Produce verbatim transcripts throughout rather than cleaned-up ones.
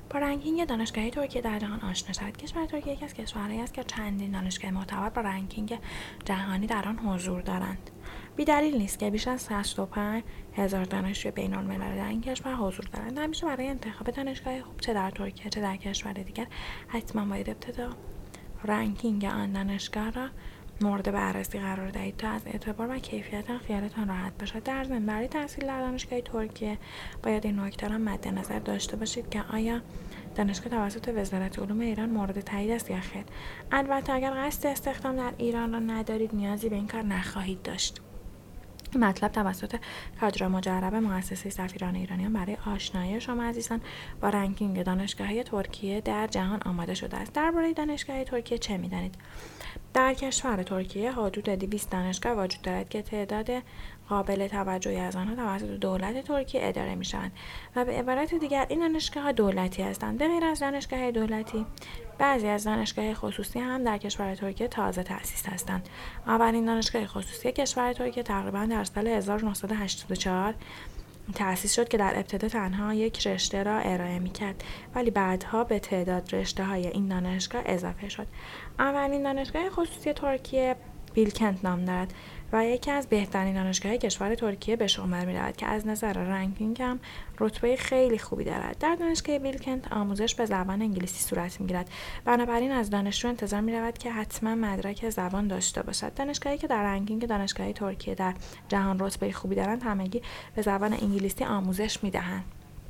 با رنکینگ دانشگاهی ترکیه در جهان آشنا شوید. کشور ترکیه یکی از کشورهایی است که چندین دانشگاه معتبر با رنکینگ جهانی در آن حضور دارند. بی‌دلیل نیست که بیش از شصت و پنج هزار دانشجوی بین‌المللی در این کشور حضور دارند. همیشه برای انتخاب دانشگاه خوب چه در ترکیه چه در کشور دیگر حتما باید ابتدا رنکینگ آن دانشگاه را مورد بررسی قرار دهید تا از اعتبار و کیفیت خیالتان راحت باشد. در ضمن برای تحصیل در دانشگاه ترکیه باید این نکته را مد نظر داشته باشید که آیا دانشگاه توسط وزارت علوم ایران مورد تایید است یا خیر. البته اگر قصد استخدام در ایران را ندارید نیازی به این کار نخواهید داشت. این مطلب توسط کادر مجرب مؤسسه سفیران ایرانیان برای آشنایی شما عزیزان با رنکینگ دانشگاه‌های ترکیه در جهان آماده شده است. درباره دانشگاه‌های ترکیه چه می‌دانید؟ در کشور ترکیه حدود دویست دانشگاه وجود دارد که تعداد قابل توجهی از آنها توسط دولت ترکیه اداره می‌شوند و به عبارت دیگر این دانشگاه‌ها دولتی هستند. به غیر از دانشگاه‌های دولتی، بعضی از دانشگاه‌های خصوصی هم در کشور ترکیه تازه تأسیس هستند. اولین دانشگاه خصوصی کشور ترکیه تقریباً در سال هزار و نهصد و هشتاد و چهار تأسیس شد که در ابتدا تنها یک رشته را ارائه می‌کرد، ولی بعدها به تعداد رشته‌های این دانشگاه اضافه شد. اولین دانشگاه خصوصی ترکیه بیلکند نام دارد و یکی از بهترین دانشگاه‌های کشور ترکیه به شمار می‌رود که از نظر رنکینگ هم رتبه خیلی خوبی دارد. در دانشگاه بیلکند آموزش به زبان انگلیسی صورت می‌گیرد، بنابراین از دانشجو انتظار می‌رود که حتما مدرک زبان داشته باشد. دانشگاهی که در رنکینگ دانشگاه‌های ترکیه در جهان رتبه خوبی دارند همگی به زبان انگلیسی آموزش می‌دهند.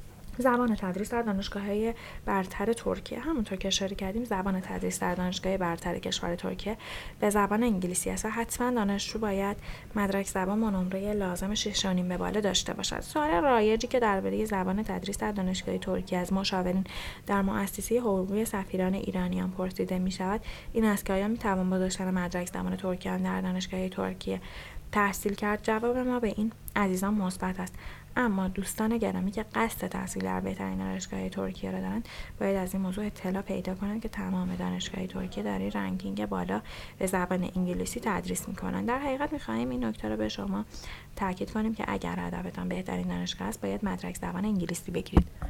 زبان تدریس در دانشگاه‌های برتر ترکیه، همونطور که اشاره کردیم زبان تدریس در دانشگاه برتر کشور ترکیه به زبان انگلیسی است و حتما دانشجو باید مدرک زبان با نمره لازم شش و نیم به بالا داشته باشد. سوال رایجی که درباره زبان تدریس در دانشگاه ترکیه از مشاورین در مؤسسه حقوقی سفیران ایرانیان پرسیده می‌شود این است که آیا می‌توان با داشتن مدرک زبان ترکیه در دانشگاه ترکیه تحصیل کرد؟ جواب ما به این عزیزان مثبت است. اما دوستان گرامی که قصد تحصیل در بهترین دانشگاه ترکیه را دارند باید از این موضوع اطلاع پیدا کنند که تمام دانشگاه ترکیه در این رنکینگ بالا به زبان انگلیسی تدریس می‌کنند. در حقیقت می‌خواهیم این نکته را به شما تاکید کنیم که اگر هدفتان بهترین دانشگاه است باید مدرک زبان انگلیسی بگیرید.